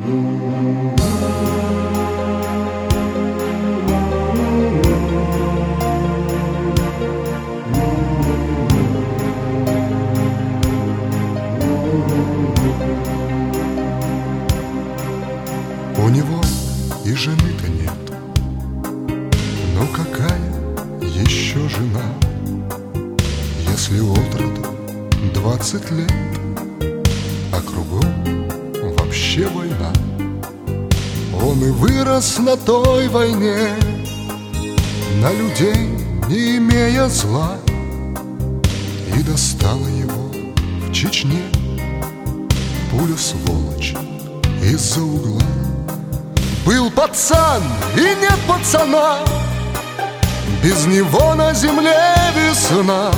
У него и жены-то нет, но какая еще жена, если отроду 20 лет, а кругом вообще война. Он и вырос на той войне, на людей не имея зла, и достала его в Чечне пуля сволочь из-за угла. Был пацан и нет пацана, без него на земле весна.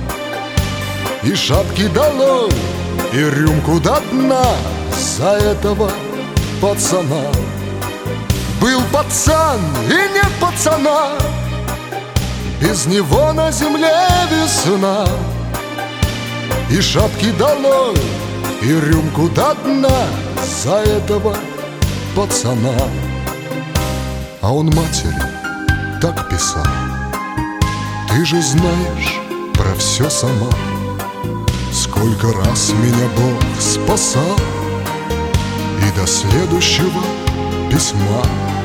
И шапки долой, и рюмку до дна за этого пацана. Был пацан и нет пацана, без него на земле весна. И шапки долой, и рюмку до дна за этого пацана. А он матери так писал: ты же знаешь про все сама, сколько раз меня Бог спасал. И до следующего письма.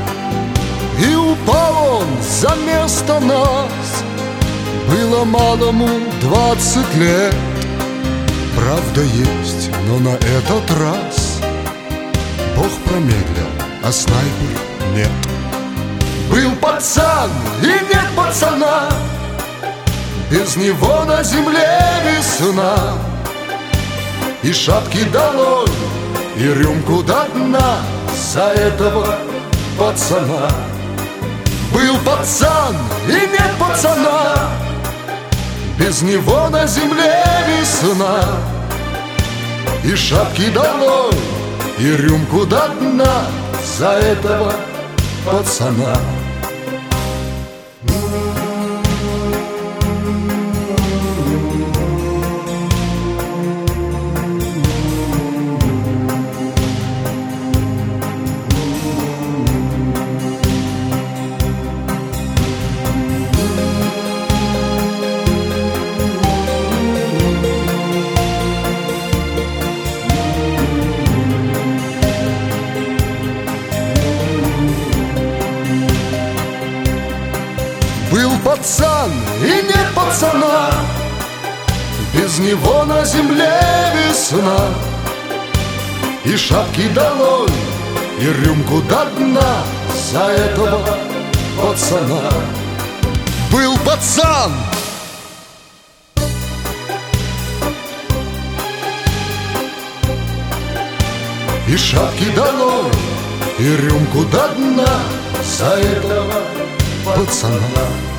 И упал он за место нас, было малому 20 лет. Правда есть, но на этот раз Бог промедлил, а снайпер нет. Был пацан и нет пацана, без него на земле весна. И шапки долой, и рюмку до дна за этого пацана. Был пацан и нет пацана, без него на земле весна. И шапки долой, и рюмку до дна за этого пацана. Был пацан и нет пацана, без него на земле весна. И шапки долой, и рюмку до дна за этого пацана. Был пацан! И шапки долой, и рюмку до дна за этого пацана.